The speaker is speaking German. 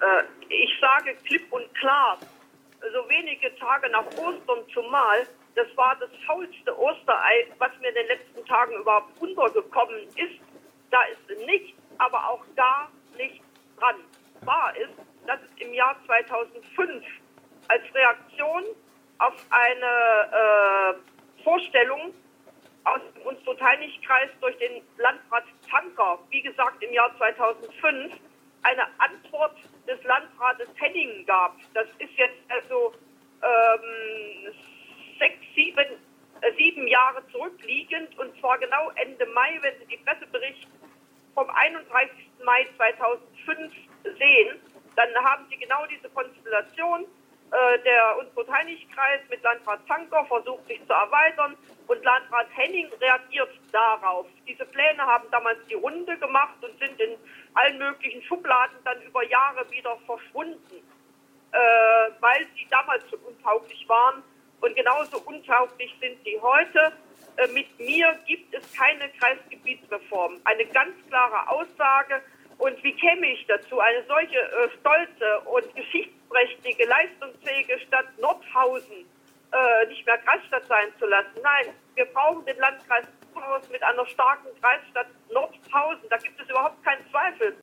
Ich sage klipp und klar, so wenige Tage nach Ostern zumal, das war das faulste Osterei, was mir in den letzten Tagen überhaupt untergekommen ist. Da ist nichts, aber auch gar nichts dran. Wahr ist, dass es im Jahr 2005 als Reaktion auf eine Vorstellung aus dem Unstrut-Heinig-Kreis durch den Landrat Zanker, wie gesagt im Jahr 2005, eine Antwort des Landrates Henning gab. Das ist jetzt also 7 Jahre zurückliegend, und zwar genau Ende Mai, wenn Sie die Pressebericht vom 31. Mai 2005 sehen, dann haben Sie genau diese Konstellation. Der Unstrut-Heinig-Kreis mit Landrat Zanker versucht sich zu erweitern und Landrat Henning reagiert darauf. Diese Pläne haben damals die Runde gemacht und sind in allen möglichen Schubladen dann über Jahre wieder verschwunden, weil sie damals schon untauglich waren. Und genauso untauglich sind sie heute. Mit mir gibt es keine Kreisgebietsreform. Eine ganz klare Aussage. Und wie käme ich dazu, eine solche stolze und geschichtsträchtige, leistungsfähige Stadt Nordhausen nicht mehr Kreisstadt sein zu lassen? Nein, wir brauchen den Landkreis Buchhaus mit einer starken Kreisstadt Nordhausen. Da gibt es überhaupt keinen Zweifel.